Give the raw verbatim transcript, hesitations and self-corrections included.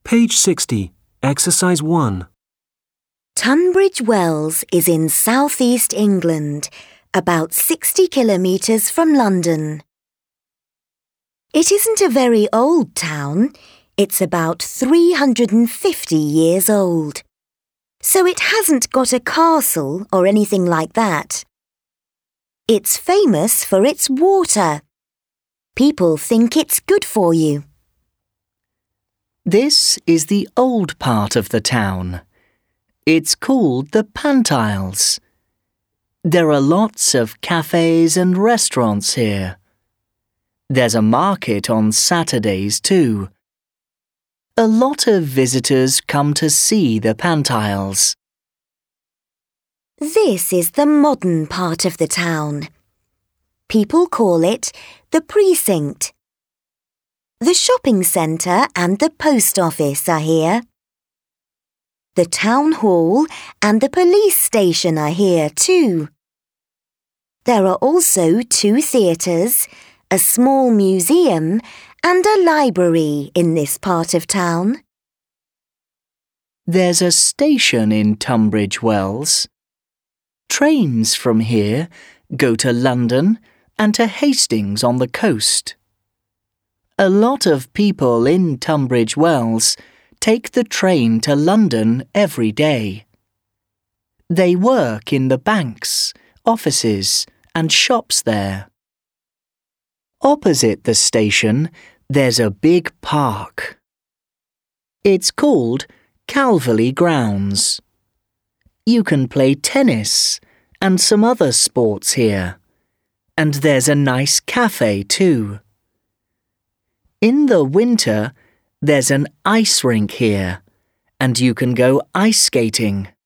Page sixty, Exercise one. Tunbridge Wells is in southeast England, about sixty kilometres from London. It isn't a very old town. It's about three hundred fifty years old. So it hasn't got a castle or anything like that. It's famous for its water. People think it's good for you. This is the old part of the town. It's called the Pantiles. There are lots of cafes and restaurants here. There's a market on Saturdays too. A lot of visitors come to see the Pantiles. This is the modern part of the town. People call it the precinct. The shopping centre and the post office are here. The town hall and the police station are here too. There are also two theatres, a small museum and a library in this part of town. There's a station in Tunbridge Wells. Trains from here go to London and to Hastings on the coast. A lot of people in Tunbridge Wells take the train to London every day. They work in the banks, offices and shops there. Opposite the station, there's a big park. It's called Calverley Grounds. You can play tennis and some other sports here. And there's a nice cafe too. In the winter, there's an ice rink here, and you can go ice skating.